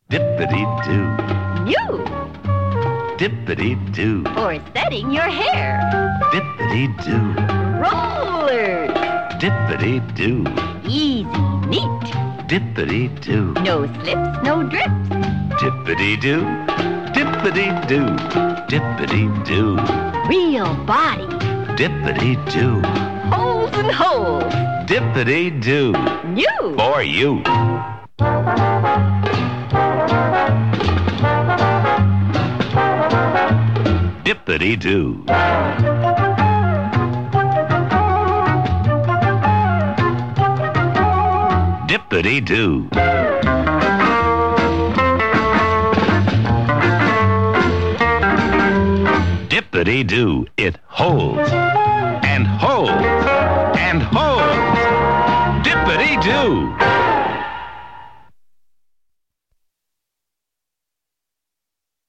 Dippity-doo. New. Dippity-doo. For setting your hair. Dippity-doo. Rollers. Dippity-doo. Easy, neat. Dippity-doo. No slips, no drips. Dippity-doo. Dippity-doo. Dippity-doo. Real body. Dippity-doo. Holes and holes. Dippity-doo. New. For you. Dippity-doo. Dippity-doo. Dippity-doo. It holds.